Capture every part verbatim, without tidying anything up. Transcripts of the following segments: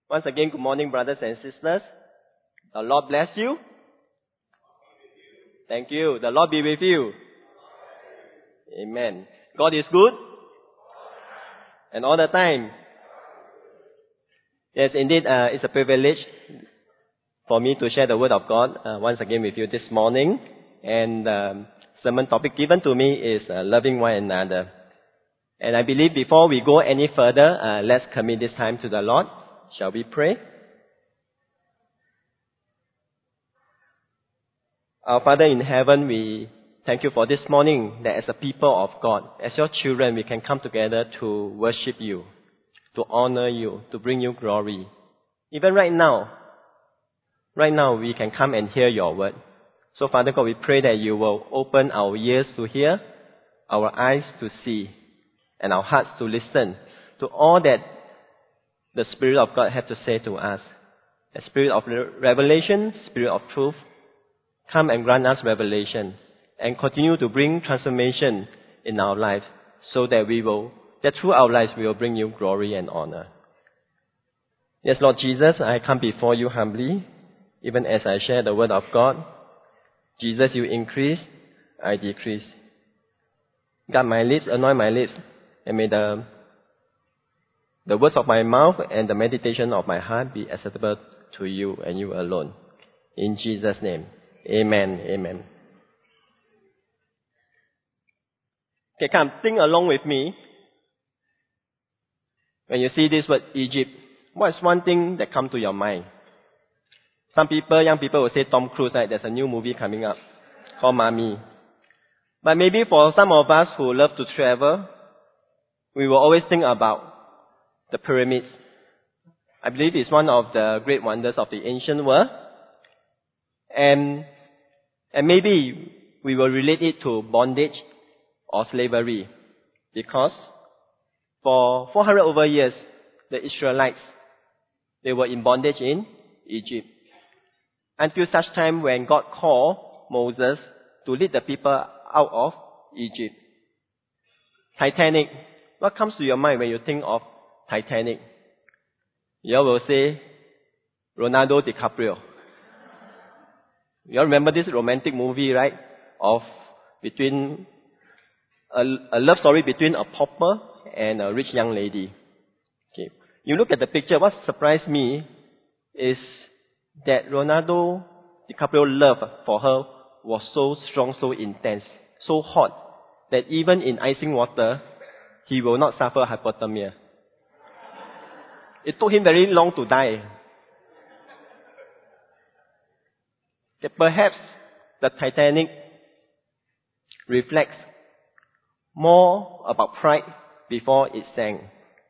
Once again, good morning, brothers and sisters. The Lord bless you. Thank you. The Lord be with you. Amen. God is good. And all the time. Yes, indeed, uh, it's a privilege for me to share the Word of God uh, once again with you this morning. And the um, sermon topic given to me is uh, loving one another. And I believe before we go any further, uh, let's commit this time to the Lord. Shall we pray? Our Father in heaven, we thank you for this morning that as a people of God, as your children, we can come together to worship you, to honor you, to bring you glory. Even right now, right now we can come and hear your word. So Father God, we pray that you will open our ears to hear, our eyes to see, and our hearts to listen to all that the Spirit of God has to say to us. The Spirit of revelation, Spirit of truth, come and grant us revelation and continue to bring transformation in our life so that we will, that through our lives we will bring you glory and honor. Yes, Lord Jesus, I come before you humbly, even as I share the word of God. Jesus, you increase, I decrease. Guard my lips, anoint my lips, and may the The words of my mouth and the meditation of my heart be acceptable to you and you alone. In Jesus' name. Amen. Amen. Okay, come, sing along with me. When you see this word Egypt, what is one thing that comes to your mind? Some people, young people will say Tom Cruise, right? There's a new movie coming up called Mummy. But maybe for some of us who love to travel, we will always think about the pyramids. I believe it's one of the great wonders of the ancient world. And, and maybe we will relate it to bondage or slavery. Because for four hundred over years, the Israelites, they were in bondage in Egypt. Until such time when God called Moses to lead the people out of Egypt. Titanic. What comes to your mind when you think of Titanic? You all will say, Leonardo DiCaprio. You all remember this romantic movie, right? Of between, a, a love story between a pauper and a rich young lady. Okay. You look at the picture, what surprised me is that Leonardo DiCaprio's love for her was so strong, so intense, so hot, that even in icing water, he will not suffer hypothermia. It took him very long to die. Okay, perhaps the Titanic reflects more about pride before it sank.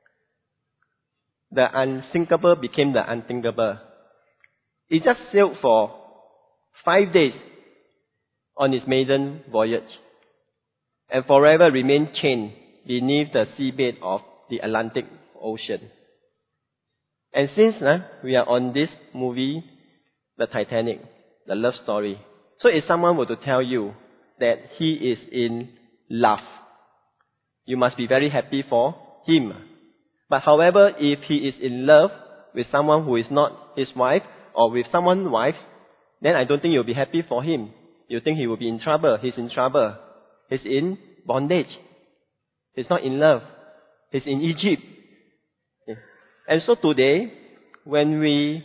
The unsinkable became the unthinkable. It just sailed for five days on its maiden voyage and forever remained chained beneath the seabed of the Atlantic Ocean. And since uh, we are on this movie, the Titanic, the love story, so if someone were to tell you that he is in love, you must be very happy for him. But however, if he is in love with someone who is not his wife or with someone's wife, then I don't think you'll be happy for him. You think he will be in trouble. He's in trouble. He's in bondage. He's not in love. He's in Egypt. And so today, when we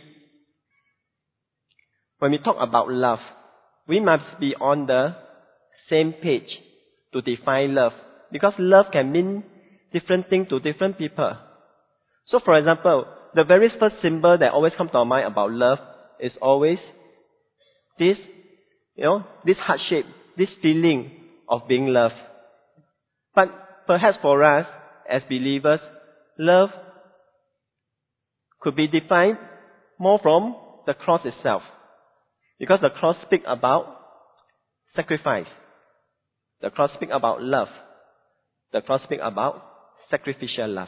when we talk about love, we must be on the same page to define love. Because love can mean different things to different people. So for example, the very first symbol that always comes to our mind about love is always this, you know, this hardship, this feeling of being loved. But perhaps for us, as believers, love could be defined more from the cross itself. Because the cross speaks about sacrifice. The cross speaks about love. The cross speaks about sacrificial love.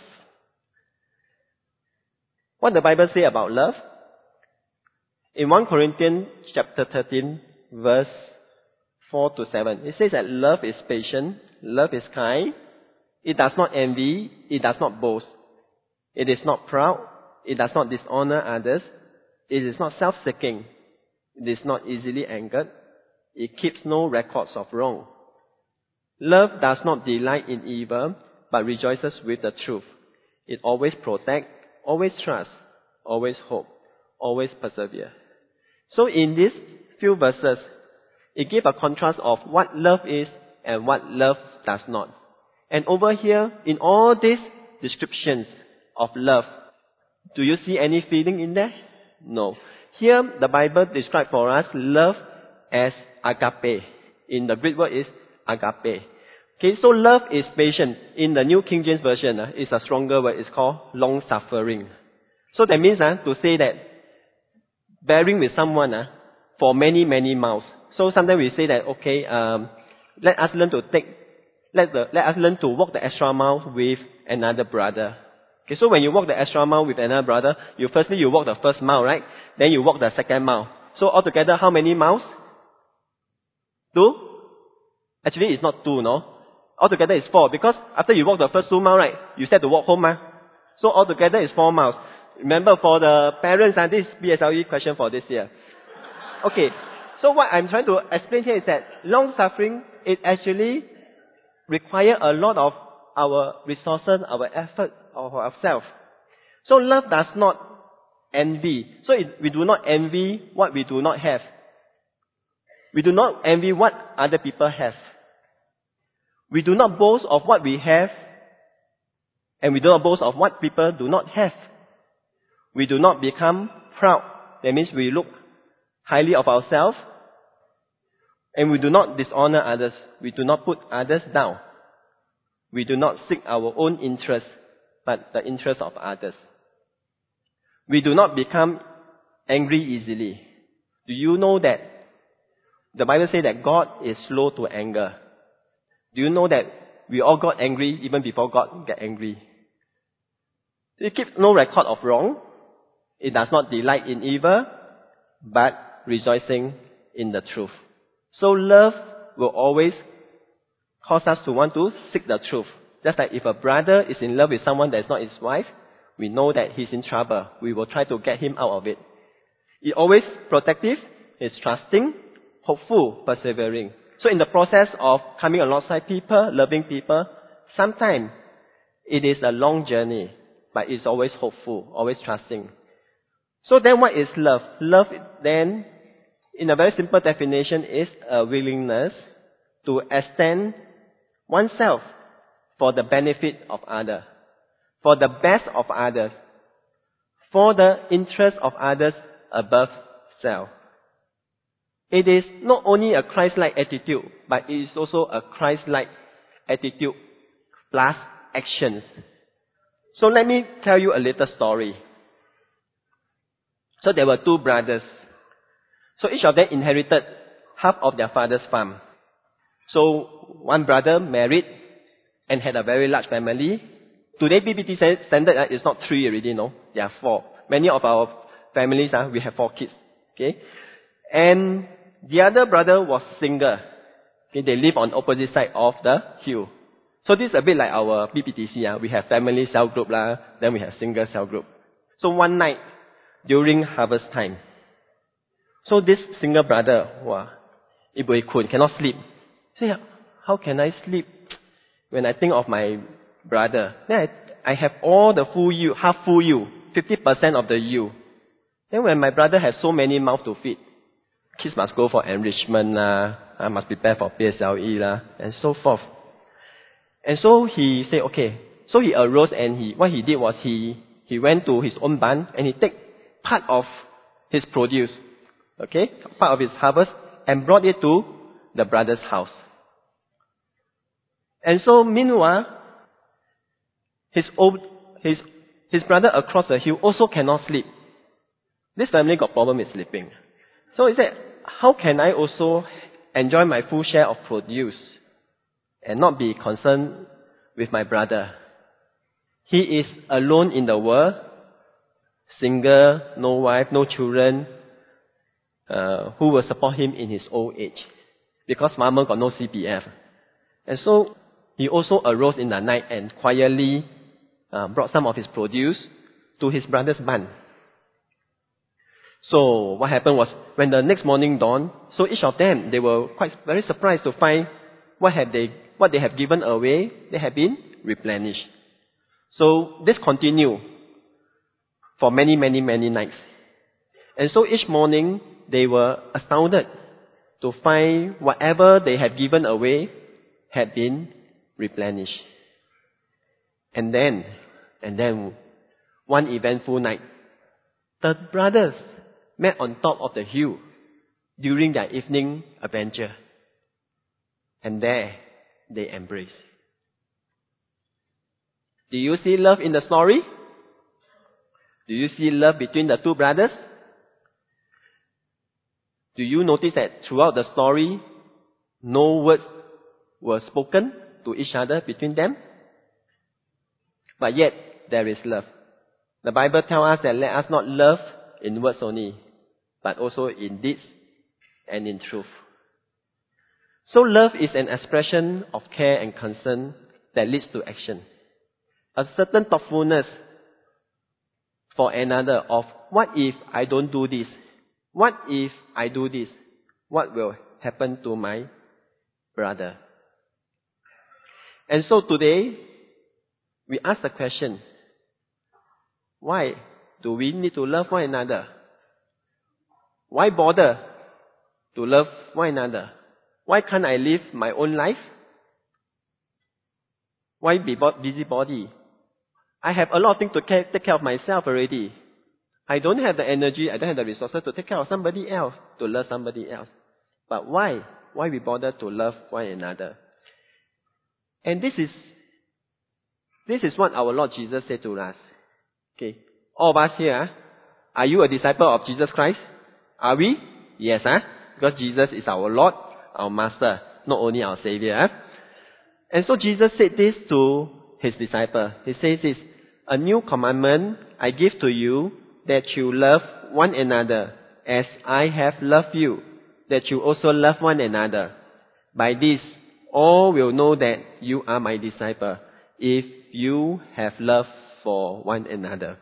What the Bible say about love? In First Corinthians chapter thirteen, verse four to seven, it says that love is patient, love is kind, it does not envy, it does not boast, it is not proud, It does not dishonor others. It is not self-seeking. It is not easily angered. It keeps no records of wrong. Love does not delight in evil, but rejoices with the truth. It always protects, always trusts, always hope, always persevere. So in these few verses, it gives a contrast of what love is and what love does not. And over here, in all these descriptions of love, do you see any feeling in there? No. Here, the Bible describes for us love as agape. In the Greek word is agape. Okay, so love is patient. In the New King James Version, uh, it's a stronger word. It's called long-suffering. So that means uh, to say that bearing with someone uh, for many, many miles. So sometimes we say that, okay, um, let us learn to take, let, the, let us learn to walk the extra mile with another brother. Okay, so when you walk the extra mile with another brother, you firstly you walk the first mile, right? Then you walk the second mile. So altogether, how many miles? Two? Actually, it's not two, no? Altogether it's four, because after you walk the first two miles, right, you said to walk home, huh? So altogether it's four miles. Remember, for the parents, and this is P S L E question for this year. Okay, so what I'm trying to explain here is that long suffering, it actually requires a lot of our resources, our effort, of ourselves. So love does not envy. So it, we do not envy what we do not have. We do not envy what other people have. We do not boast of what we have, and we do not boast of what people do not have. We do not become proud. That means we look highly of ourselves, and we do not dishonor others. We do not put others down. We do not seek our own interest, but the interest of others. We do not become angry easily. Do you know that the Bible says that God is slow to anger? Do you know that we all got angry even before God got angry? It keeps no record of wrong. It does not delight in evil, but rejoicing in the truth. So love will always cause us to want to seek the truth. Just like if a brother is in love with someone that is not his wife, we know that he's in trouble. We will try to get him out of it. It's always protective, it's trusting, hopeful, persevering. So in the process of coming alongside people, loving people, sometimes it is a long journey, but it's always hopeful, always trusting. So then what is love? Love then, in a very simple definition, is a willingness to extend oneself for the benefit of others, for the best of others, for the interest of others above self. It is not only a Christ-like attitude, but it is also a Christ-like attitude plus actions. So let me tell you a little story. So there were two brothers. So each of them inherited half of their father's farm. So one brother married and had a very large family. Today B B T standard uh, is not three already, no. There are four. Many of our families, uh, we have four kids. Okay? And the other brother was single. Okay? They live on opposite side of the hill. So this is a bit like our B P T C. Uh. We have family cell group, lah. Then we have single cell group. So one night, during harvest time, so this single brother, wow, Ibui Kun, cannot sleep. Say, how can I sleep when I think of my brother? Then I, I have all the full you, half full you, fifty percent of the you. Then when my brother has so many mouths to feed, kids must go for enrichment, lah, I must prepare for P S L E, lah, and so forth. And so he said, okay. So he arose and he, what he did was he, he went to his own barn and he took part of his produce, okay, part of his harvest, and brought it to the brother's house. And so meanwhile, his old, his, his brother across the hill also cannot sleep. This family got problem with sleeping. So he said, how can I also enjoy my full share of produce and not be concerned with my brother? He is alone in the world, single, no wife, no children, uh, who will support him in his old age. Because mama got no C P F. And so he also arose in the night and quietly uh, brought some of his produce to his brother's barn. So what happened was, when the next morning dawned, so each of them, they were quite very surprised to find what have they what they have given away, they have been replenished. So this continued for many, many, many nights. And so each morning, they were astounded to find whatever they had given away had been replenished. And then, and then, one eventful night, the brothers met on top of the hill during their evening adventure. And there, they embraced. Do you see love in the story? Do you see love between the two brothers? Do you notice that throughout the story, no words were spoken to each other between them? But yet, there is love. The Bible tells us that let us not love in words only, but also in deeds and in truth. So love is an expression of care and concern that leads to action. A certain thoughtfulness for another of, what if I don't do this? What if I do this? What will happen to my brother? And so today, we ask the question, why do we need to love one another? Why bother to love one another? Why can't I live my own life? Why be busybody? I have a lot of things to care, take care of myself already. I don't have the energy, I don't have the resources to take care of somebody else, to love somebody else. But why? Why we bother to love one another? And this is, this is what our Lord Jesus said to us. Okay, all of us here, are you a disciple of Jesus Christ? Are we? Yes, huh? Because Jesus is our Lord, our Master, not only our Savior. Huh? And so Jesus said this to his disciple. He says this, a new commandment I give to you, that you love one another as I have loved you, that you also love one another. By this, all will know that you are my disciple, if you have love for one another.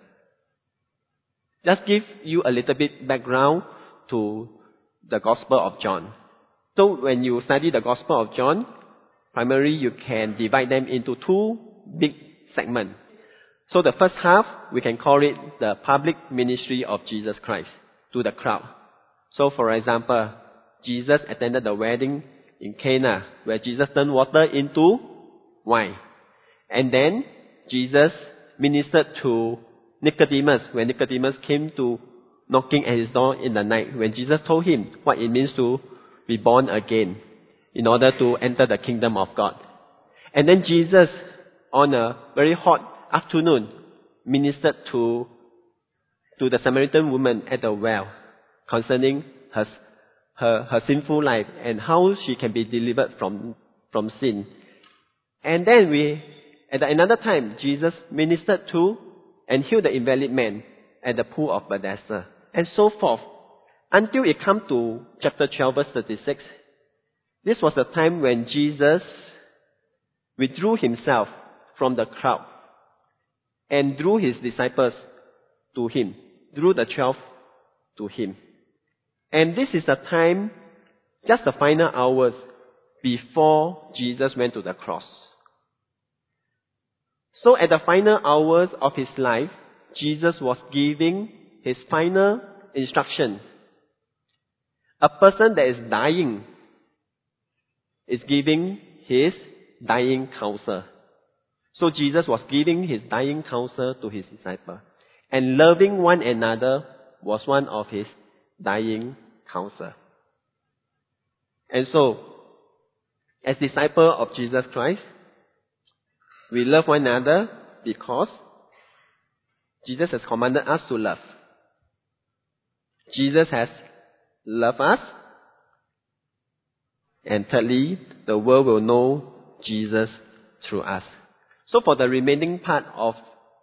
Just give you a little bit background to the Gospel of John. So when you study the Gospel of John, primarily you can divide them into two big segments. So the first half, we can call it the public ministry of Jesus Christ to the crowd. So for example, Jesus attended the wedding in Cana, where Jesus turned water into wine. And then Jesus ministered to Nicodemus, when Nicodemus came to knocking at his door in the night, when Jesus told him what it means to be born again in order to enter the kingdom of God. And then Jesus, on a very hot afternoon, ministered to, to the Samaritan woman at the well concerning her, her, her sinful life and how she can be delivered from, from sin. And then we, at another time, Jesus ministered to and healed the invalid man at the pool of Bethesda, and so forth. Until it comes to chapter twelve, verse thirty-six. This was the time when Jesus withdrew himself from the crowd and drew his disciples to him, drew the twelve to him. And this is the time, just the final hours before Jesus went to the cross. So at the final hours of his life, Jesus was giving his final instruction. A person that is dying is giving his dying counsel. So Jesus was giving his dying counsel to his disciples. And loving one another was one of his dying counsel. And so, as disciples of Jesus Christ, we love one another because Jesus has commanded us to love. Jesus has loved us. And thirdly, the world will know Jesus through us. So for the remaining part of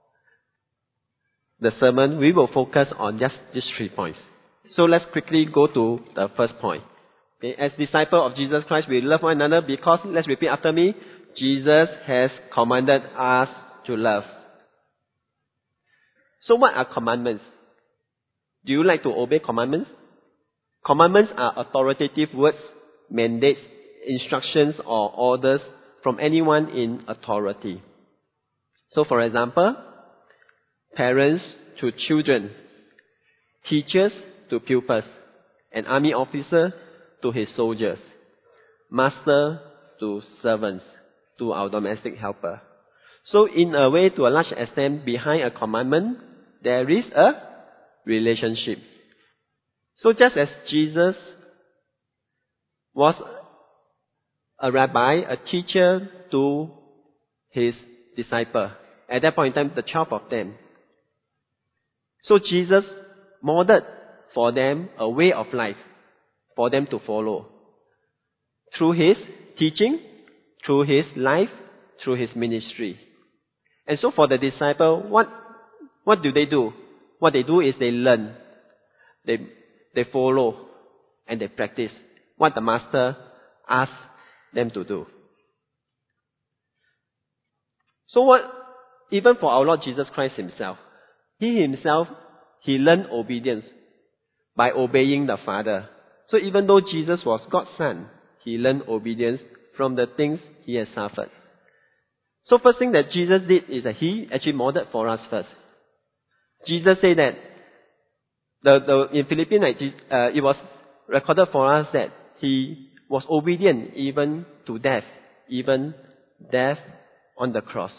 the sermon, we will focus on just these three points. So let's quickly go to the first point. Okay, as disciples of Jesus Christ, we love one another because, let's repeat after me, Jesus has commanded us to love. So what are commandments? Do you like to obey commandments? Commandments are authoritative words, mandates, instructions or orders from anyone in authority. So for example, parents to children, teachers to pupils, an army officer to his soldiers, master to servants, to our domestic helper. So in a way, to a large extent, behind a commandment, there is a relationship. So just as Jesus was a rabbi, a teacher to his disciple, at that point in time, the twelve of them. So Jesus modeled for them a way of life for them to follow. Through his teaching, through his life, through his ministry. And so for the disciple, what, what do they do? What they do is they learn. They, they follow and they practice what the master asks them to do. So what, even for our Lord Jesus Christ himself, he himself, he learned obedience by obeying the Father. So even though Jesus was God's Son, he learned obedience from the things he has suffered. So first thing that Jesus did is that he actually modeled for us first. Jesus said that the, the, in Philippians, uh, it was recorded for us that he was obedient even to death, even death on the cross.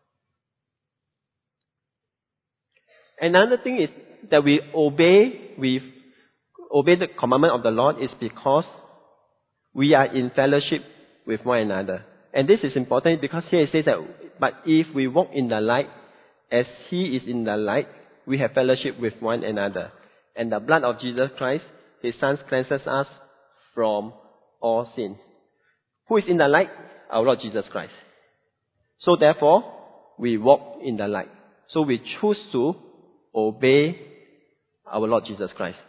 Another thing is that we obey, we obey the commandment of the Lord is because we are in fellowship with one another. And this is important because here it says that, but if we walk in the light, as he is in the light, we have fellowship with one another. And the blood of Jesus Christ, his Son, cleanses us from all sin. Who is in the light? Our Lord Jesus Christ. So therefore, we walk in the light. So we choose to obey our Lord Jesus Christ.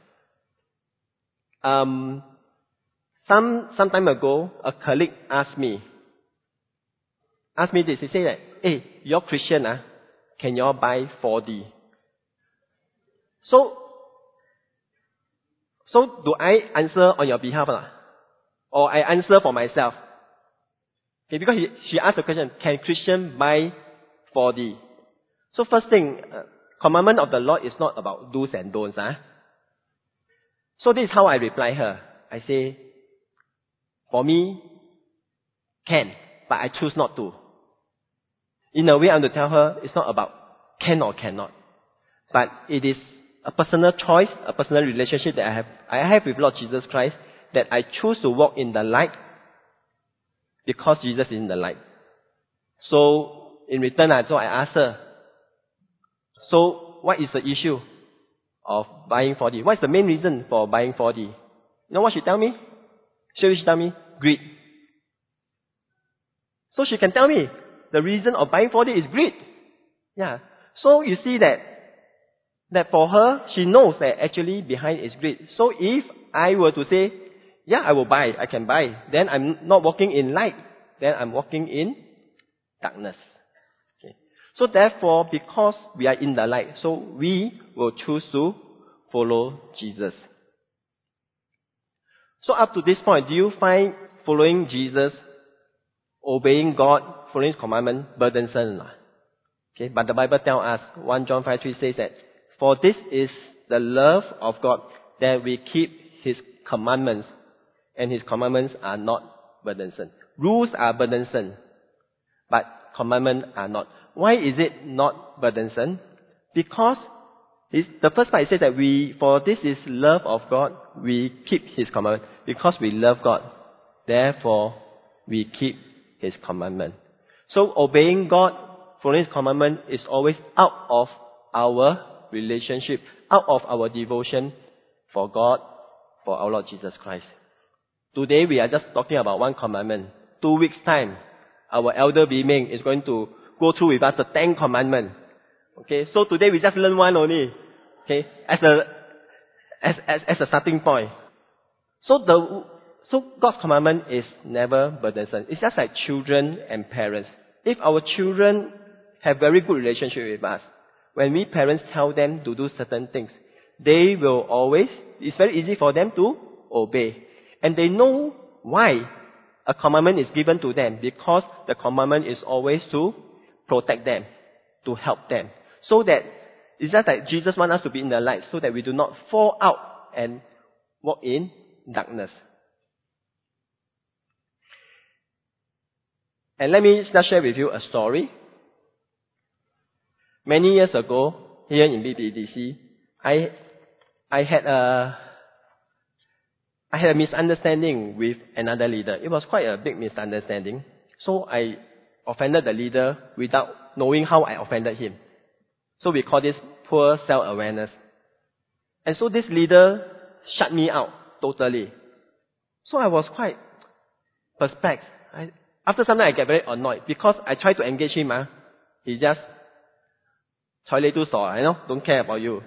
Um, some, some time ago, a colleague asked me, asked me this. He said that, hey, you're Christian, ah, can you all buy four D? So, so do I answer on your behalf, ah? Or I answer for myself? Okay, because he, she asked the question, can Christian buy four D? So first thing, uh, commandment of the Lord is not about do's and don'ts. Huh? So this is how I reply her. I say, for me, can, but I choose not to. In a way, I'm to tell her, it's not about can or cannot. But it is a personal choice, a personal relationship that I have, I have with Lord Jesus Christ, that I choose to walk in the light because Jesus is in the light. So, in return, so I asked her, so what is the issue of buying four D? What is the main reason for buying four D? You know what she tell me? She, she tell me, greed. So she can tell me, the reason of buying four D is greed. Yeah. So you see that, that for her, she knows that actually behind is greed. So if I were to say, yeah, I will buy, I can buy, then I'm not walking in light, then I'm walking in darkness. Okay. So therefore, because we are in the light, so we will choose to follow Jesus. So up to this point, do you find following Jesus, obeying God, following His commandment, burdensome? Okay, but the Bible tells us, First John five three says that, for this is the love of God, that we keep His commandments, and His commandments are not burdensome. Rules are burdensome, but commandments are not. Why is it not burdensome? Because it's, the first part says that we, for this is love of God, we keep His commandment. Because we love God, therefore we keep His commandment. So obeying God, following His commandment is always out of our relationship, out of our devotion for God, for our Lord Jesus Christ. Today we are just talking about one commandment. Two weeks time, our elder Biming is going to go through with us the Ten Commandments. Okay, so today we just learn one only. Okay, as a as as as a starting point. So the so God's commandment is never burdensome. It's just like children and parents. If our children have very good relationship with us, when we parents tell them to do certain things, they will always, it's very easy for them to obey. And they know why a commandment is given to them, because the commandment is always to protect them, to help them. So that, it's just like Jesus wants us to be in the light, so that we do not fall out and walk in darkness. And let me just share with you a story. Many years ago, here in B B D C, I, I had a, I had a misunderstanding with another leader. It was quite a big misunderstanding. So I offended the leader without knowing how I offended him. So we call this poor self-awareness. And so this leader shut me out totally. So I was quite perplexed. I, after some time I get very annoyed because I try to engage him. Ah, he just, 睬你都傻, you know, don't care about you.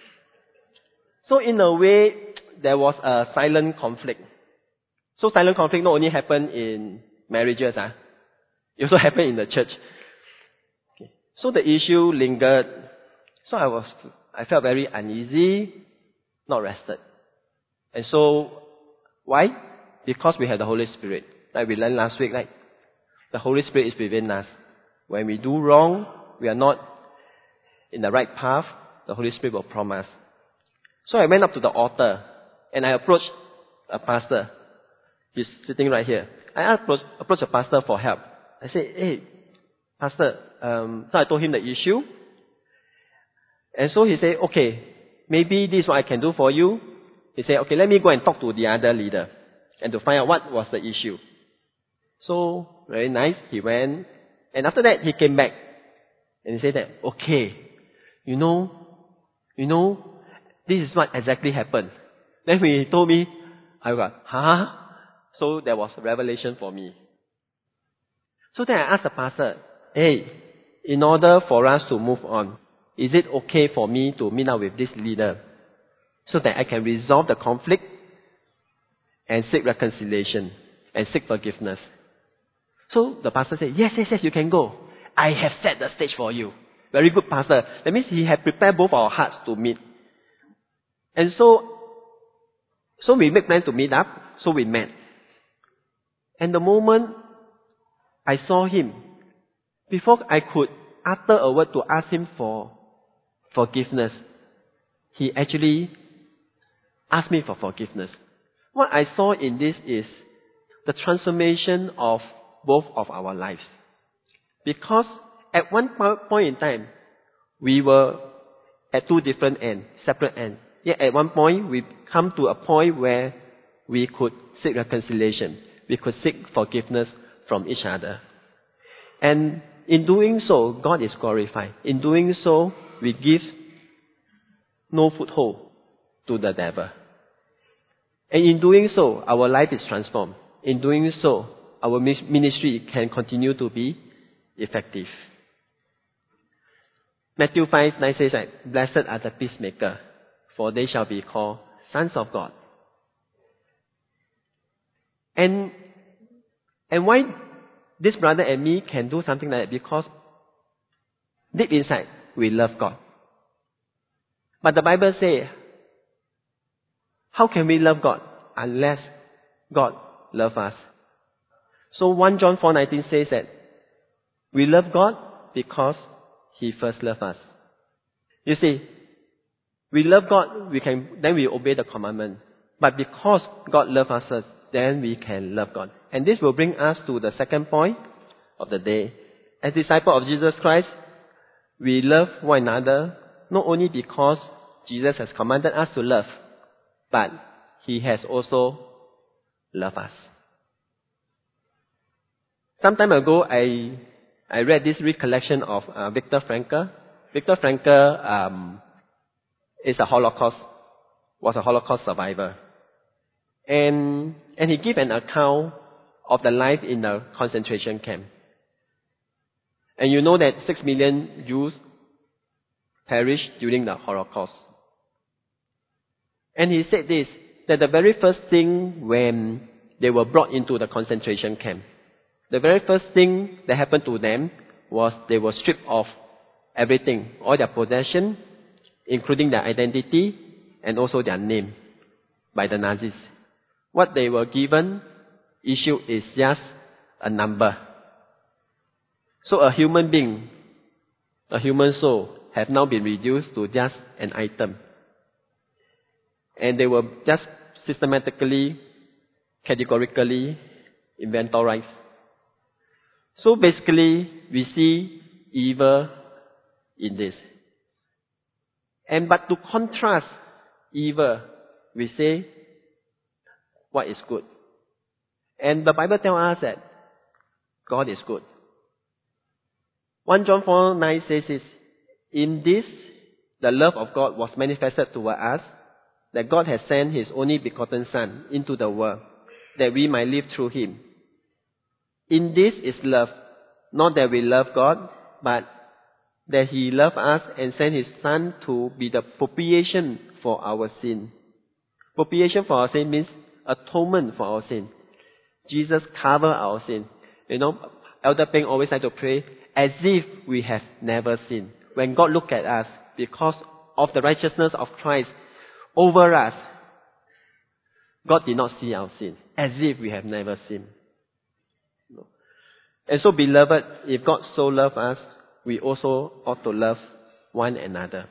So in a way, there was a silent conflict. So silent conflict not only happened in marriages, ah, it also happened in the church. Okay. So the issue lingered. So I was, I felt very uneasy, not rested. And so, why? Because we have the Holy Spirit. Like we learned last week, like, the Holy Spirit is within us. When we do wrong, we are not in the right path, the Holy Spirit will prompt us. So I went up to the altar, and I approached a pastor. He's sitting right here. I approached, approached a pastor for help. I said, hey, pastor, um, so I told him the issue. And so he said, okay, maybe this is what I can do for you. He said, okay, let me go and talk to the other leader and to find out what was the issue. So, very nice. He went. And after that, he came back. And he said that, okay, you know, you know, this is what exactly happened. Then when he told me, I got, huh? So there was a revelation for me. So then I asked the pastor, hey, in order for us to move on, is it okay for me to meet up with this leader so that I can resolve the conflict and seek reconciliation and seek forgiveness? So the pastor said, yes, yes, yes, you can go. I have set the stage for you. Very good, pastor. That means he had prepared both our hearts to meet. And so, so we made plans to meet up, so we met. And the moment I saw him, before I could utter a word to ask him for forgiveness, he actually asked me for forgiveness. What I saw in this is the transformation of both of our lives. Because at one point in time, we were at two different ends, separate ends. Yet at one point, we come to a point where we could seek reconciliation. We could seek forgiveness from each other. And in doing so, God is glorified. In doing so, we give no foothold to the devil. And in doing so, our life is transformed. In doing so, our ministry can continue to be effective. Matthew five nine says that, blessed are the peacemaker, for they shall be called sons of God. And, and why this brother and me can do something like that? Because deep inside, we love God. But the Bible says, how can we love God unless God loves us? So First John four nineteen says that we love God because He first loved us. You see, we love God, we can then we obey the commandment. But because God loves us, then we can love God. And this will bring us to the second point of the day. As disciples of Jesus Christ, we love one another not only because Jesus has commanded us to love, but He has also loved us. Some time ago, I I read this recollection of uh, Viktor Frankl. Viktor Frankl um, is a Holocaust, was a Holocaust survivor. And, and he gave an account of the life in the concentration camp. And you know that six million Jews perished during the Holocaust. And he said this, that the very first thing when they were brought into the concentration camp, the very first thing that happened to them was they were stripped of everything, all their possession, including their identity and also their name by the Nazis. What they were given, issue is just a number. So a human being, a human soul, have now been reduced to just an item. And they were just systematically, categorically inventorized. So basically, we see evil in this. And but to contrast evil, we say, what is good? And the Bible tells us that God is good. First John four nine says this, in this, the love of God was manifested toward us, that God has sent His only begotten Son into the world, that we might live through Him. In this is love, not that we love God, but that He loved us and sent His Son to be the propitiation for our sin. Propitiation for our sin means atonement for our sin. Jesus covered our sin. You know, Elder Peng always like to pray as if we have never sinned. When God looked at us, because of the righteousness of Christ over us, God did not see our sin, as if we have never sinned. No. And so, beloved, if God so loved us, we also ought to love one another.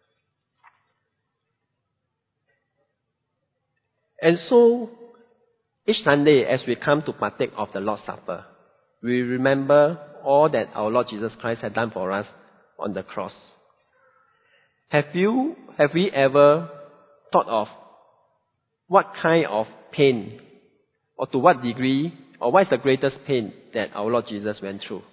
And so, each Sunday as we come to partake of the Lord's Supper, we remember all that our Lord Jesus Christ had done for us on the cross. Have you, have we ever thought of what kind of pain, or to what degree, or what is the greatest pain that our Lord Jesus went through?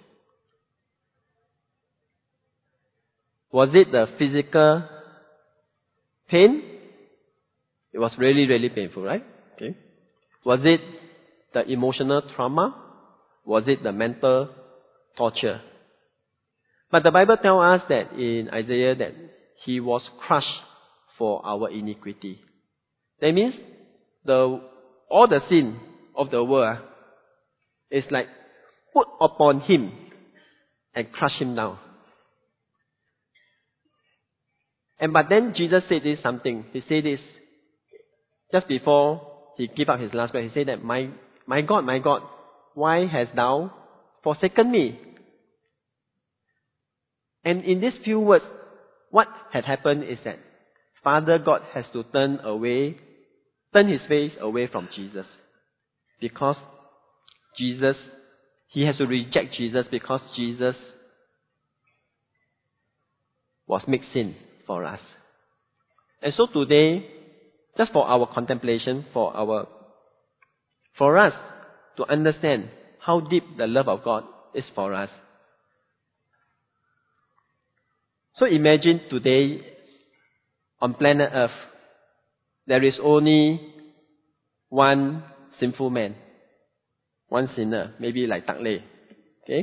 Was it the physical pain? It was really, really painful, right? Okay. Was it the emotional trauma? Was it the mental torture? But the Bible tells us that in Isaiah that He was crushed for our iniquity. That means the all the sin of the world is like put upon Him and crush Him down. And but then Jesus said this something. He said this just before He gave up His last breath. He said that, my, my God, my God, why hast thou forsaken me? And in these few words, what had happened is that Father God has to turn away, turn His face away from Jesus. Because Jesus, He has to reject Jesus because Jesus was made sin for us. And so today, just for our contemplation, for our, for us to understand how deep the love of God is for us. So imagine today on planet Earth, there is only one sinful man, one sinner, maybe like Tak Lei. Okay?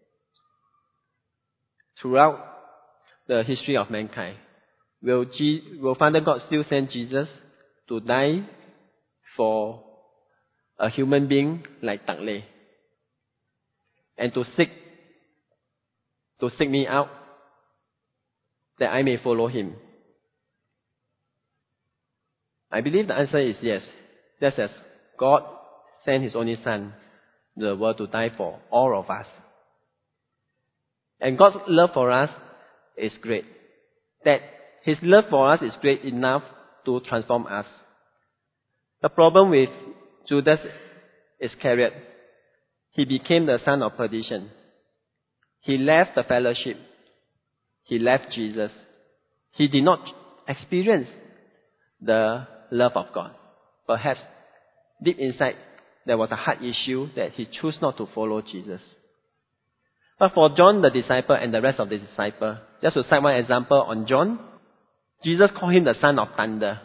Throughout the history of mankind, will, G- will Father God still send Jesus to die for a human being like Tak Lei? And to seek, to seek me out, that I may follow Him? I believe the answer is yes. Just as God sent His only Son to the world to die for all of us. And God's love for us is great. That His love for us is great enough to transform us. The problem with Judas Iscariot, he became the son of perdition. He left the fellowship. He left Jesus. He did not experience the love of God. Perhaps deep inside there was a heart issue that he chose not to follow Jesus. But for John the disciple and the rest of the disciples, just to cite one example on John, Jesus called him the son of thunder.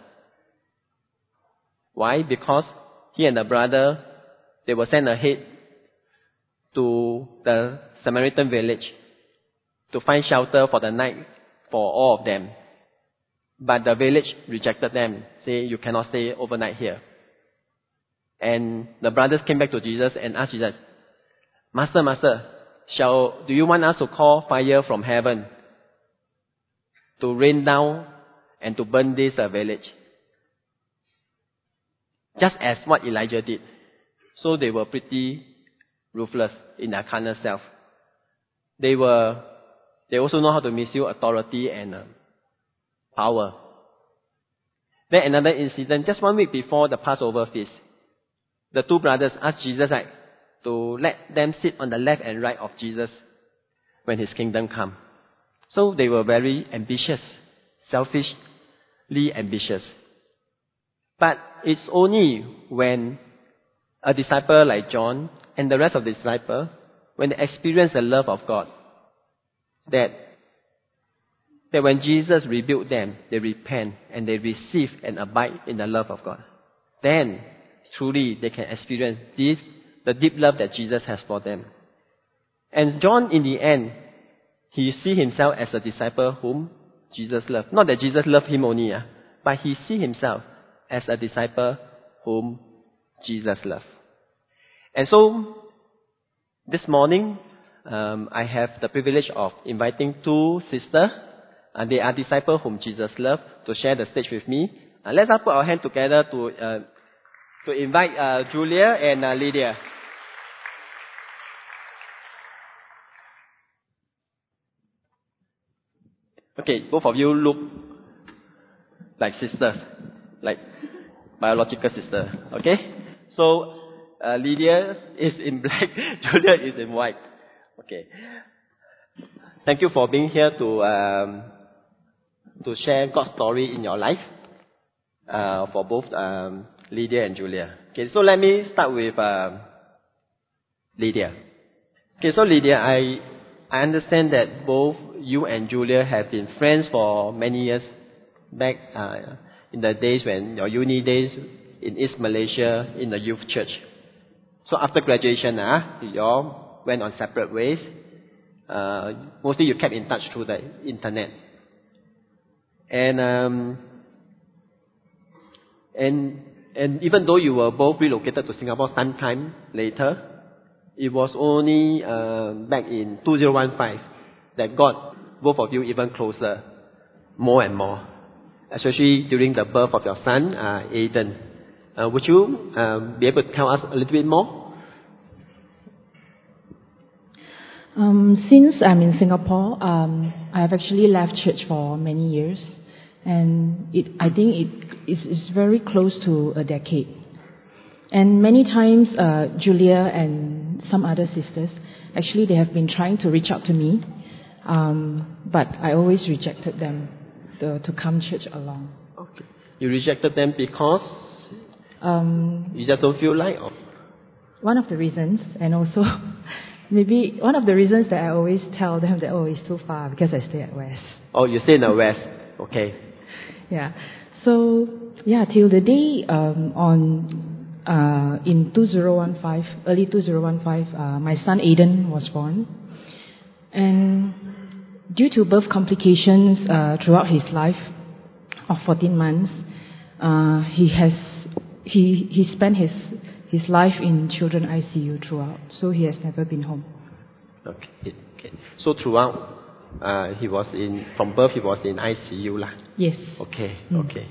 Why? Because he and the brother, they were sent ahead to the Samaritan village to find shelter for the night for all of them. But the village rejected them, say, you cannot stay overnight here. And the brothers came back to Jesus and asked Jesus, Master, Master, shall, do you want us to call fire from heaven to rain down and to burn this uh, village. Just as what Elijah did. So they were pretty ruthless in their carnal self. They were, they also know how to misuse authority and uh, power. Then another incident, just one week before the Passover feast, the two brothers asked Jesus, right, to let them sit on the left and right of Jesus when his kingdom come. So they were very ambitious, selfishly ambitious. But it's only when a disciple like John and the rest of the disciples, when they experience the love of God, that, that when Jesus rebuked them, they repent and they receive and abide in the love of God. Then, truly, they can experience this, the deep love that Jesus has for them. And John, in the end, he sees himself as a disciple whom Jesus loved. Not that Jesus loved him only, uh, but he sees himself as a disciple whom Jesus loved. And so, this morning, um, I have the privilege of inviting two sisters. Uh, they are disciples whom Jesus loved, to share the stage with me. Uh, let's all put our hands together to uh, to invite uh, Julia and uh, Lydia. Okay, both of you look like sisters, like biological sisters. Okay, so uh, Lydia is in black, Julia is in white. Okay, thank you for being here to um, to share God's story in your life uh, for both um, Lydia and Julia. Okay, so let me start with uh, Lydia. Okay, so Lydia, I I understand that both you and Julia have been friends for many years back uh, in the days when your uni days in East Malaysia in the youth church. So after graduation, uh, you all went on separate ways. Uh, mostly you kept in touch through the internet. And um, and and even though you were both relocated to Singapore sometime later, it was only uh, back in two thousand fifteen that got both of you even closer, more and more, especially during the birth of your son, uh, Aiden. Uh, would you uh, be able to tell us a little bit more? Um, since I'm in Singapore, um, I have actually left church for many years, and it, I think it is it's very close to a decade. And many times, uh, Julia and some other sisters, actually they have been trying to reach out to me, um, but I always rejected them to, to come church along. Okay. You rejected them because um, you just don't feel like? Or? One of the reasons, and also maybe one of the reasons that I always tell them that, oh, it's too far because I stay at West. Oh, you stay in the West. Okay. Yeah. So, yeah, till the day um, on... Uh, in two thousand fifteen, early two thousand fifteen, uh, my son Aiden was born. And due to birth complications uh, throughout his life of fourteen months, uh, he has he he spent his his life in children I C U throughout. So he has never been home. Okay. Okay. So throughout, uh, he was in from birth he was in I C U lah. Yes. Okay. Mm. Okay.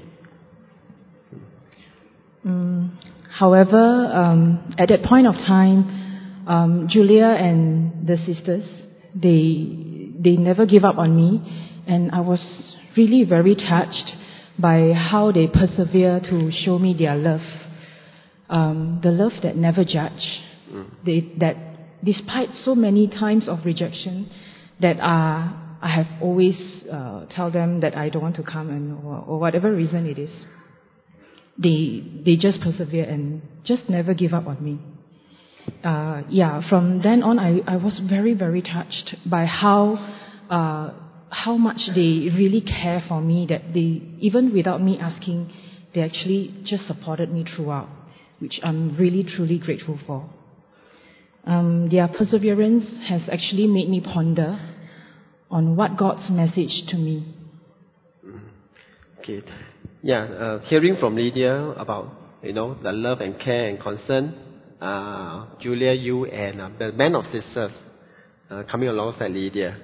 Mm. However, um, at that point of time, um, Julia and the sisters, they they never gave up on me, and I was really very touched by how they persevere to show me their love, um, the love that never judge, mm. they, that despite so many times of rejection, that are I have always uh, tell them that I don't want to come, and or, or whatever reason it is. They they just persevere and just never give up on me. Uh, yeah, from then on, I, I was very, very touched by how uh, how much they really care for me, that they, even without me asking, they actually just supported me throughout, which I'm really, truly grateful for. Um, their perseverance has actually made me ponder on what God's message to me. Okay. Yeah, uh, hearing from Lydia about, you know, the love and care and concern, uh, Julia, you and uh, the band of sisters uh, coming alongside Lydia.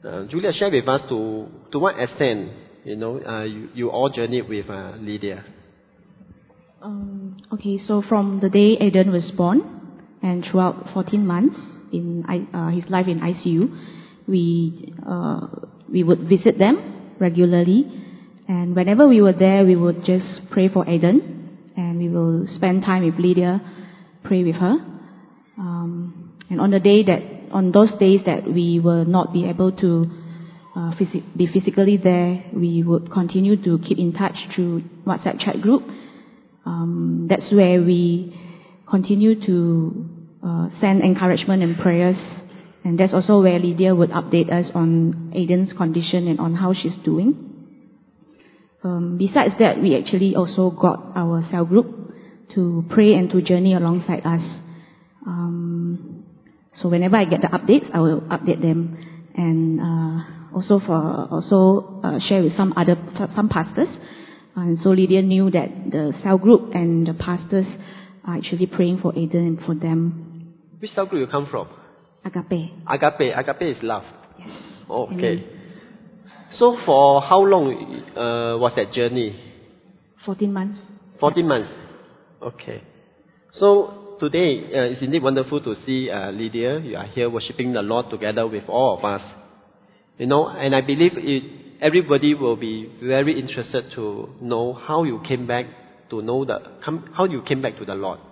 Uh, Julia, share with us to, to what extent, you know, uh, you, you all journeyed with uh, Lydia. Um, okay, so from the day Aidan was born and throughout fourteen months in I, uh, his life in I C U, we uh, we would visit them regularly, and whenever we were there, we would just pray for Aidan, and we will spend time with Lydia, pray with her. Um, and on the day that, on those days that we will not be able to uh, phys- be physically there, we would continue to keep in touch through WhatsApp chat group. Um, that's where we continue to uh, send encouragement and prayers, and that's also where Lydia would update us on Aidan's condition and on how she's doing. Um, besides that, we actually also got our cell group to pray and to journey alongside us. Um, so whenever I get the updates, I will update them, and uh, also for also uh, share with some other some pastors. And so Lydia knew that the cell group and the pastors are actually praying for Aidan and for them. Which cell group you come from? Agape. Agape. Agape is love. Yes. Oh, okay. Amen. So for how long uh, was that journey? Fourteen months. Fourteen months. Okay. So today uh, it's indeed wonderful to see uh, Lydia. You are here worshiping the Lord together with all of us. You know, and I believe it. Everybody will be very interested to know how you came back to know the how you came back to the Lord.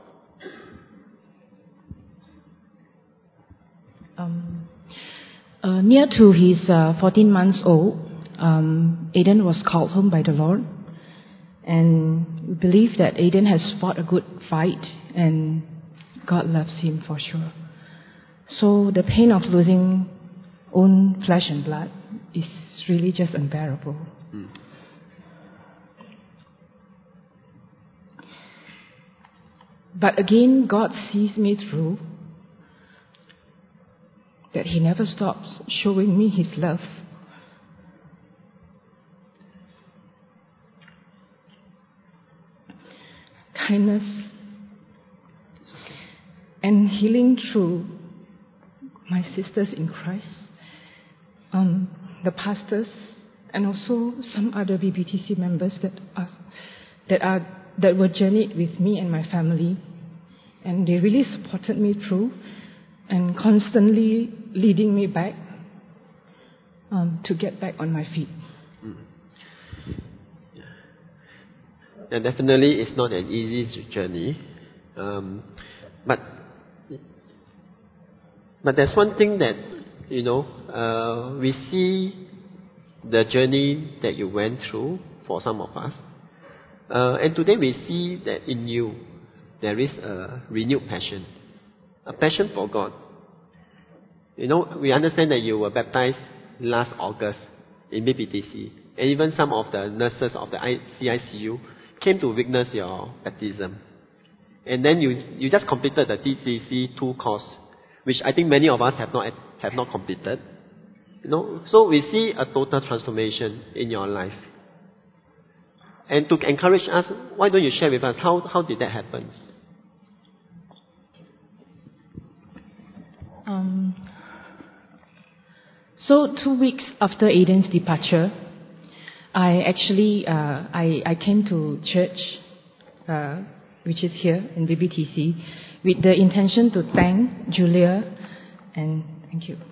Um, uh, near to his uh, fourteen months old, um, Aidan was called home by the Lord, and we believe that Aidan has fought a good fight, and God loves him for sure. So the pain of losing own flesh and blood is really just unbearable. Mm. But again, God sees me through, that He never stops showing me His love. Kindness and healing through my sisters in Christ, um, the pastors, and also some other B B T C members that are that are that were journeyed with me and my family, and they really supported me through and constantly leading me back um, to get back on my feet. Mm. And definitely, it's not an easy journey, um, but but there's one thing that you know uh, we see the journey that you went through for some of us, uh, and today we see that in you there is a renewed passion, a passion for God. You know, we understand that you were baptized last August in B B T C, and even some of the nurses of the C I C U came to witness your baptism. And then you you just completed the T C C two course, which I think many of us have not have not completed. You know, so we see a total transformation in your life. And to encourage us, why don't you share with us how how did that happen? Um, so two weeks after Aidan's departure, I actually uh, I I came to church, uh, which is here in B B T C, with the intention to thank Julia and thank you,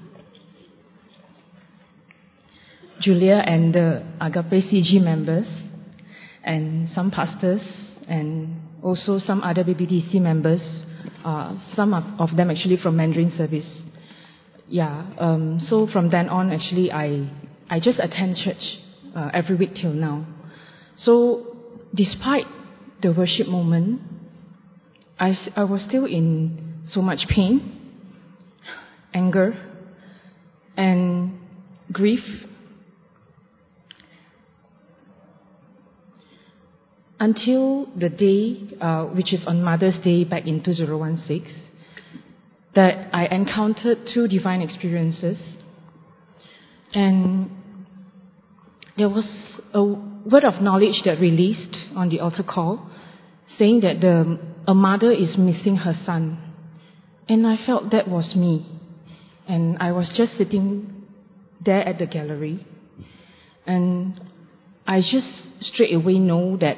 Julia and the Agape C G members, and some pastors, and also some other B B T C members. Uh, some of, of them actually from Mandarin service. Yeah. Um, so from then on, actually, I I just attend church uh, every week till now. So despite the worship moment, I I was still in so much pain, anger, and grief. Until the day, uh, which is on Mother's Day back in two thousand sixteen, that I encountered two divine experiences. And there was a word of knowledge that released on the altar call, saying that the, a mother is missing her son. And I felt that was me. And I was just sitting there at the gallery. And I just straight away know that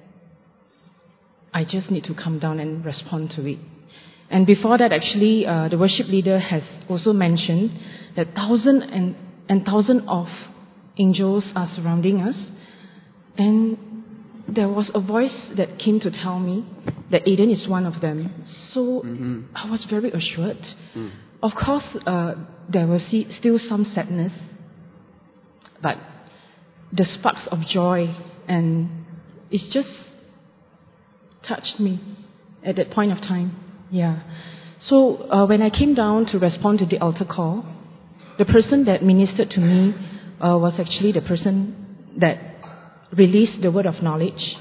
I just need to come down and respond to it. And before that, actually, uh, the worship leader has also mentioned that thousands and, and thousands of angels are surrounding us. And there was a voice that came to tell me that Aiden is one of them. So Mm-hmm. I was very assured. Mm. Of course, uh, there was see- still some sadness, but the sparks of joy, and it just touched me at that point of time. Yeah. So uh, when I came down to respond to the altar call, the person that ministered to me uh, was actually the person that released the word of knowledge.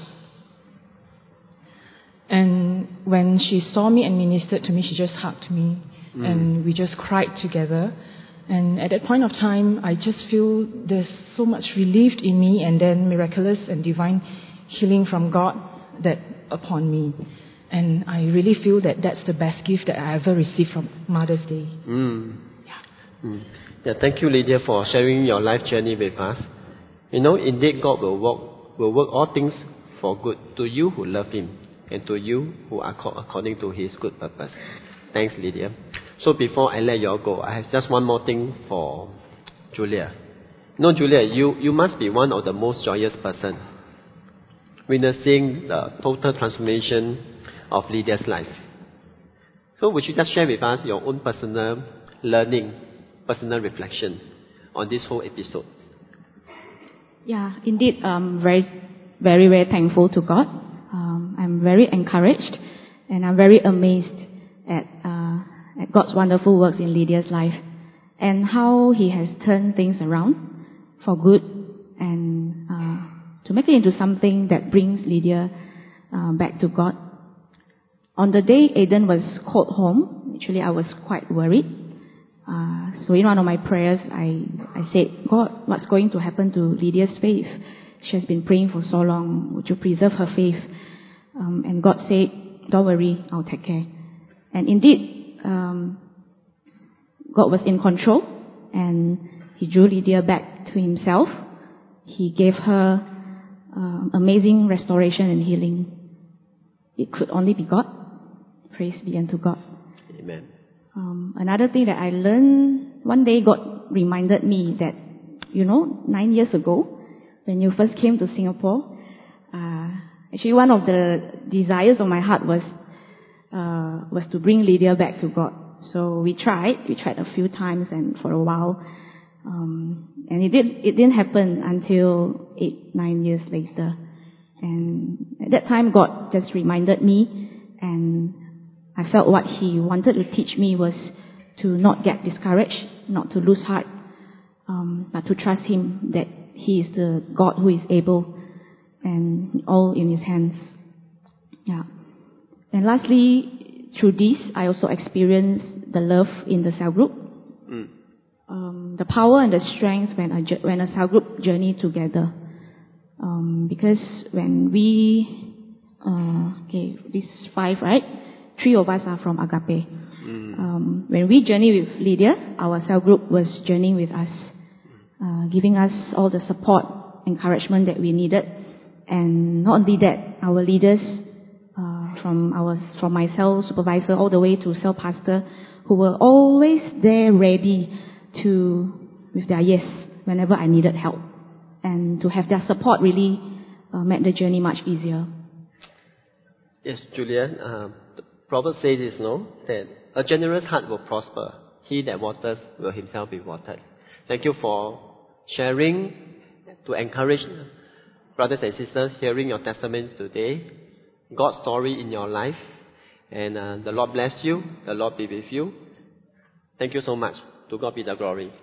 And when she saw me and ministered to me, she just hugged me, Mm. and we just cried together. And at that point of time, I just feel there's so much relief in me, and then miraculous and divine healing from God that upon me. And I really feel that that's the best gift that I ever received from Mother's Day. Mm. Yeah. Mm. Yeah, thank you, Lydia, for sharing your life journey with us. You know, indeed, God will work will work all things for good to you who love Him and to you who are called according to His good purpose. Thanks, Lydia. So before I let you all go, I have just one more thing for Julia. No, Julia, you, you must be one of the most joyous person, witnessing the total transformation of Lydia's life. So would you just share with us your own personal learning, personal reflection on this whole episode? Yeah, indeed, I'm very, very, very thankful to God. Um, I'm very encouraged, and I'm very amazed at, uh, at God's wonderful works in Lydia's life, and how He has turned things around for good, and uh, to make it into something that brings Lydia uh, back to God. On the day Aiden was called home, actually I was quite worried. Uh, so in one of my prayers, I, I said, God, what's going to happen to Lydia's faith? She has been praying for so long. Would you preserve her faith? Um, and God said, don't worry, I'll take care. And indeed, um, God was in control, and He drew Lydia back to Himself. He gave her um, amazing restoration and healing. It could only be God. Praise be unto God. Amen. Um, another thing that I learned, one day God reminded me that, you know, nine years ago, when you first came to Singapore, uh, actually one of the desires of my heart was uh, was to bring Lydia back to God. So we tried, we tried a few times, and for a while, um, and it did it didn't happen until eight nine years later. And at that time, God just reminded me, and I felt what He wanted to teach me was to not get discouraged, not to lose heart, um, but to trust Him that He is the God who is able, and all in His hands. Yeah. And lastly, through this, I also experienced the love in the cell group, Mm. um, the power and the strength when a when a cell group journey together. Um, because when we, uh, okay, these five, right? Three of us are from Agape. Mm. Um, when we journey with Lydia, our cell group was journeying with us, uh, giving us all the support, encouragement that we needed. And not only that, our leaders, uh, from our, from my cell supervisor all the way to cell pastor, who were always there ready to, with their yes, whenever I needed help. And to have their support really uh, made the journey much easier. Yes, Julian, uh, the proverb says this, no? That a generous heart will prosper. He that waters will himself be watered. Thank you for sharing, to encourage brothers and sisters hearing your testimonies today, God's story in your life. And uh, the Lord bless you. The Lord be with you. Thank you so much. To God be the glory.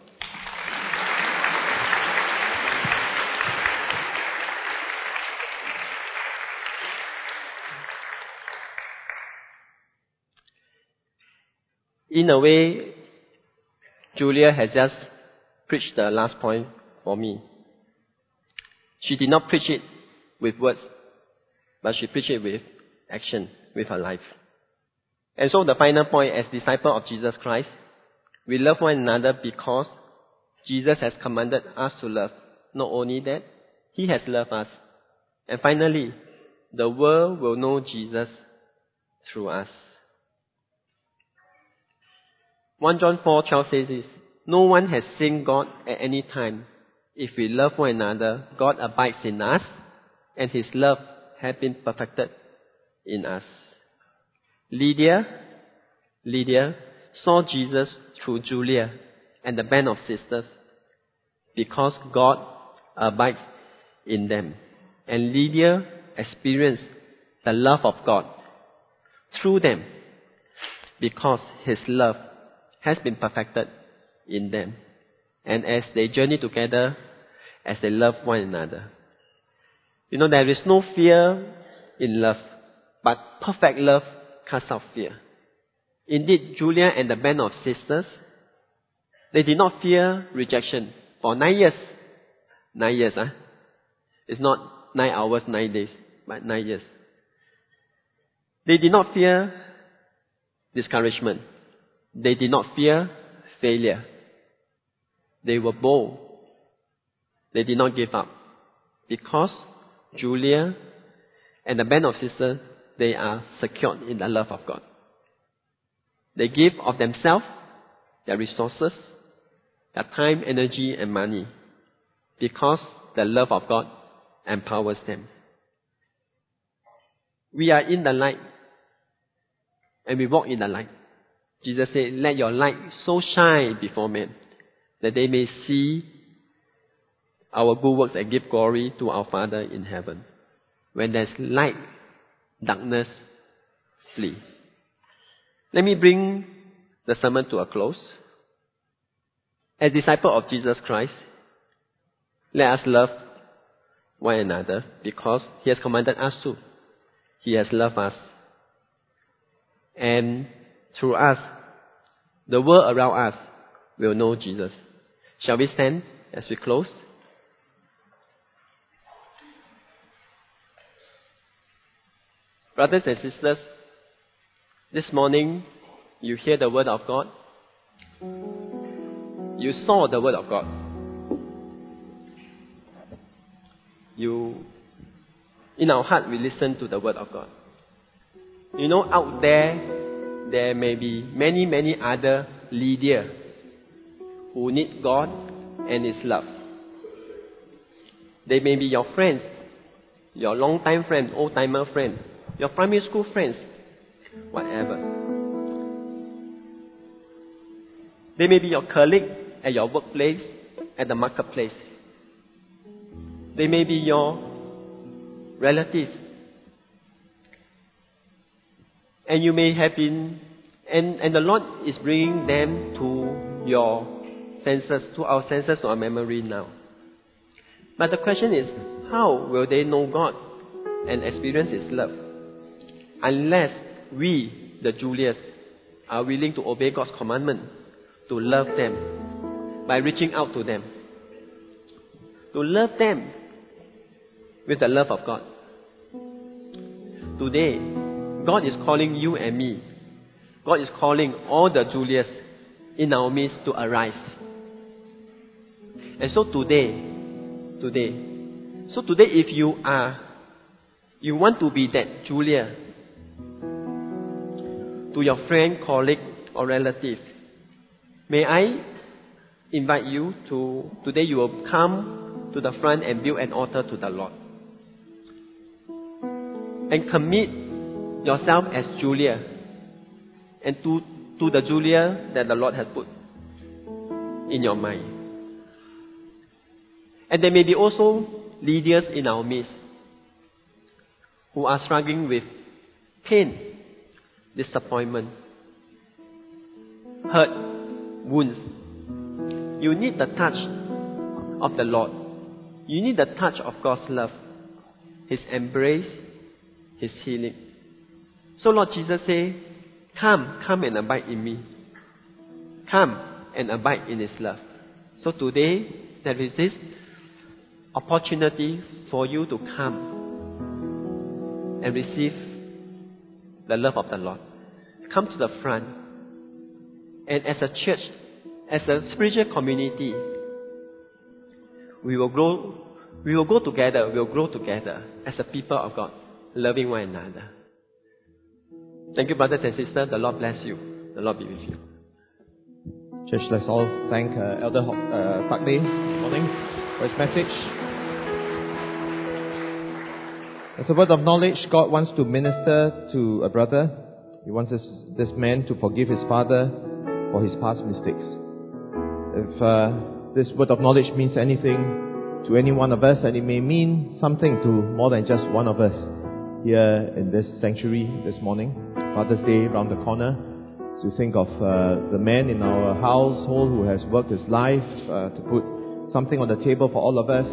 In a way, Julia has just preached the last point for me. She did not preach it with words, but she preached it with action, with her life. And so the final point, as disciples of Jesus Christ, we love one another because Jesus has commanded us to love. Not only that, He has loved us. And finally, the world will know Jesus through us. First John four twelve says this, no one has seen God at any time. If we love one another, God abides in us, and His love has been perfected in us. Lydia, Lydia saw Jesus through Julia and the band of sisters because God abides in them. And Lydia experienced the love of God through them because His love has been perfected in them. And as they journey together, as they love one another. You know, there is no fear in love, but perfect love casts out fear. Indeed, Julia and the band of sisters, they did not fear rejection for nine years. Nine years, huh? It's not nine hours, nine days, but nine years. They did not fear discouragement. They did not fear failure. They were bold. They did not give up. Because Julia and the band of sisters, they are secured in the love of God. They give of themselves, their resources, their time, energy, and money. Because the love of God empowers them. We are in the light. And we walk in the light. Jesus said, let your light so shine before men, that they may see our good works and give glory to our Father in heaven. When there's light, darkness flee. Let me bring the sermon to a close. As disciples of Jesus Christ, let us love one another because He has commanded us to. He has loved us. And through us, the world around us will know Jesus. Shall we stand as we close? Brothers and sisters, this morning you hear the word of God. You saw the word of God. You, in our heart, we listen to the word of God. You know, out there, there may be many, many other Lydia who need God and His love. They may be your friends, your long-time friend, old-timer friend, your primary school friends, whatever. They may be your colleague at your workplace, at the marketplace. They may be your relatives. And you may have been, and, and the Lord is bringing them to your senses, to our senses, to our memory now. But the question is, how will they know God and experience His love? Unless we, the Julias, are willing to obey God's commandment, to love them by reaching out to them. To love them with the love of God. Today, God is calling you and me. God is calling all the Julias in our midst to arise. And so today, today, so today if you are, you want to be that Julia to your friend, colleague, or relative, may I invite you to, today you will come to the front and build an altar to the Lord. And commit yourself as Julia and to, to the Julia that the Lord has put in your mind. And there may be also leaders in our midst who are struggling with pain, disappointment, hurt, wounds. You need the touch of the Lord. You need the touch of God's love, His embrace, His healing. So Lord Jesus said, come, come and abide in me. Come and abide in His love. So today, there is this opportunity for you to come and receive the love of the Lord. Come to the front. And as a church, as a spiritual community, we will grow, we will go together, we will grow together as a people of God, loving one another. Thank you, brothers and sisters. The Lord bless you. The Lord be with you. Church, let's all thank uh, Elder Ho- uh, Tak Day this morning for his message. As a word of knowledge, God wants to minister to a brother. He wants this, this man to forgive his father for his past mistakes. If uh, this word of knowledge means anything to any one of us, and it may mean something to more than just one of us here in this sanctuary this morning, Father's Day around the corner, to think of uh, the man in our household who has worked his life uh, to put something on the table for all of us.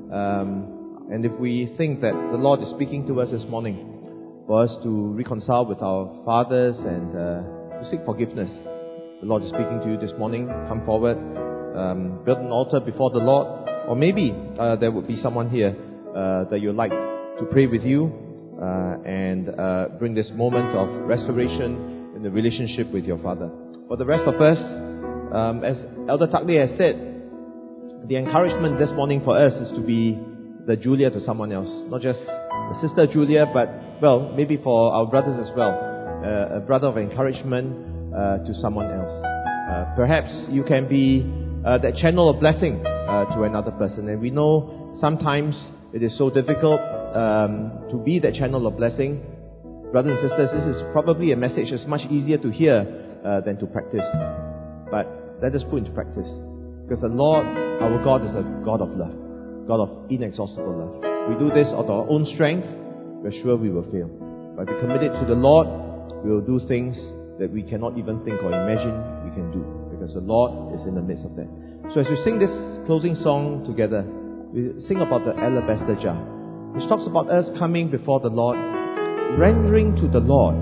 Um, and if we think that the Lord is speaking to us this morning for us to reconcile with our fathers and uh, to seek forgiveness, the Lord is speaking to you this morning. Come forward, um, build an altar before the Lord, or maybe uh, there would be someone here uh, that you'd like to pray with you uh, and uh, bring this moment of restoration in the relationship with your father. For the rest of us, um, as Elder Tak Day has said, the encouragement this morning for us is to be the Julia to someone else. Not just the sister Julia, but, well, maybe for our brothers as well. Uh, a brother of encouragement uh, to someone else. Uh, perhaps you can be uh, that channel of blessing uh, to another person. And we know sometimes it is so difficult um, to be that channel of blessing. Brothers and sisters, this is probably a message that's much easier to hear uh, than to practice. But let us put into practice. Because the Lord, our God, is a God of love. God of inexhaustible love. We do this out of our own strength, we're sure we will fail. But if we commit it to the Lord, we will do things that we cannot even think or imagine we can do. Because the Lord is in the midst of that. So as we sing this closing song together, we sing about the alabaster jar, which talks about us coming before the Lord, rendering to the Lord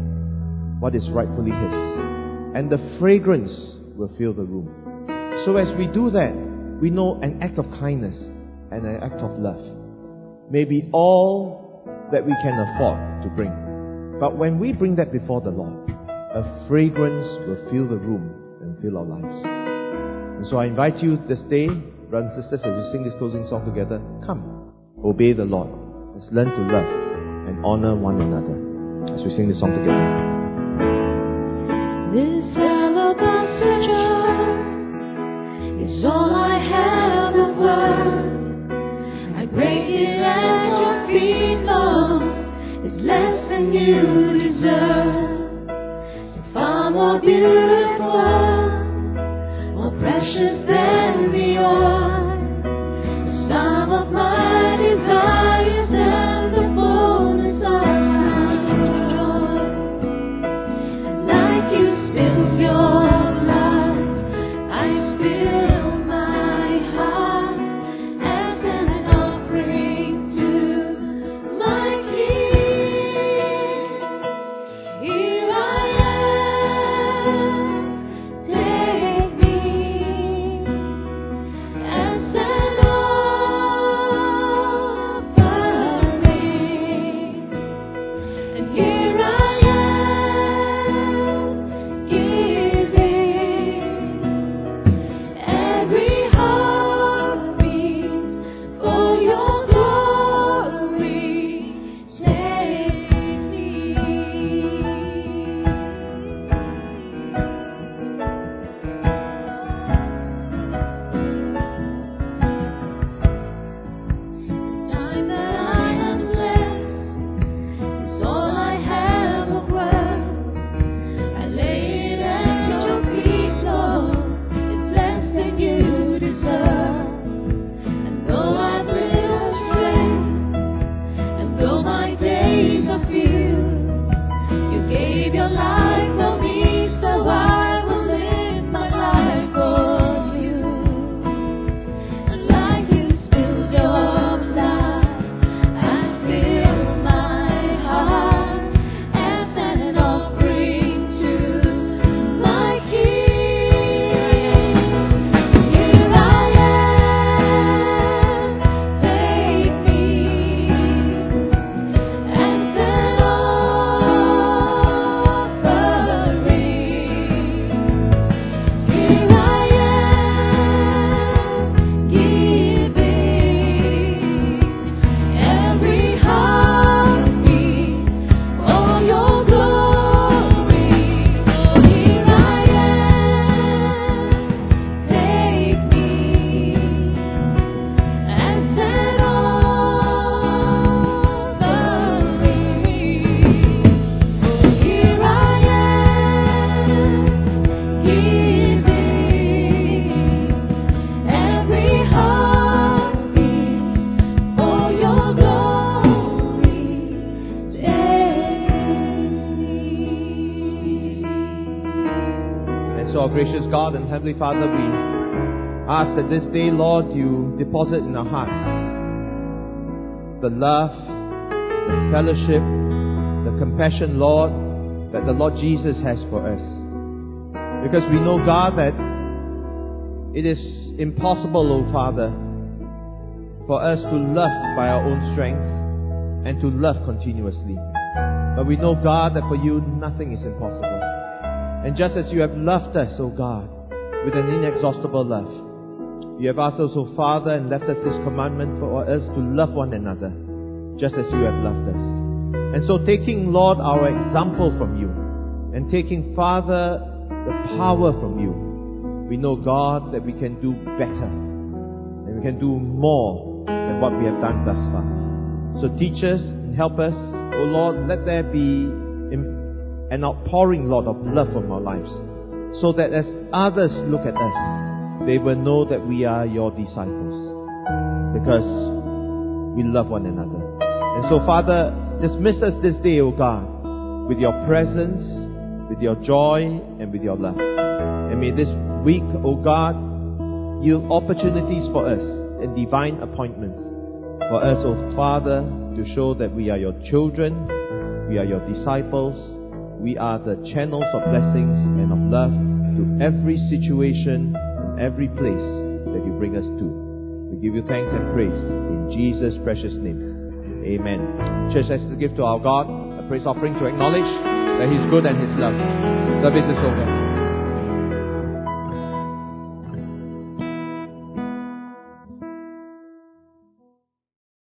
what is rightfully His. And the fragrance will fill the room. So as we do that, we know an act of kindness and an act of love may be all that we can afford to bring. But when we bring that before the Lord, a fragrance will fill the room and fill our lives. And so I invite you this day, brothers and sisters, as we sing this closing song together, come, obey the Lord. Let's learn to love and honor one another as we sing this song together. This alabaster jar is all I have of worth. I break it at your feet, Lord. It's less than you deserve. You're far more beautiful, more precious than the oil. The sum of my desires and the fullness of my joy. Like you spilled your blood, I spill my heart as an offering to my King. Here I am, take me as an offering. And here I am, giving every heartbeat for your glory. Take me. Time that I am blessed is all I have of worth. I lay it at your feet, Lord. It's less than you deserve. And though I've little strength, and though my days are few, you gave your life for me, so I will live my life for you. And like you spilled your blood, I spill my heart as an offering to my King. Here I am, take me as an offering. gracious God and Heavenly Father, we ask that this day, Lord, you deposit in our hearts the love, the fellowship, the compassion, Lord, that the Lord Jesus has for us. Because we know, God, that it is impossible, O Father, for us to love by our own strength and to love continuously. But we know, God, that for you nothing is impossible. And just as you have loved us, O God, with an inexhaustible love, you have asked us, O Father, and left us this commandment for us to love one another, just as you have loved us. And so taking, Lord, our example from you, and taking, Father, the power from you, we know, God, that we can do better, and we can do more than what we have done thus far. So teach us and help us, O Lord, let there be an outpouring, Lord, of love from our lives, so that as others look at us, they will know that we are your disciples, because we love one another. And so, Father, dismiss us this day, O God, with your presence, with your joy, and with your love. And may this week, O God, yield opportunities for us and divine appointments for us, O Father, to show that we are your children, we are your disciples, we are the channels of blessings and of love to every situation and every place that you bring us to. We give you thanks and praise in Jesus' precious name. Amen. Church, let's give to our God a praise offering to acknowledge that He's good and His love. Service is over.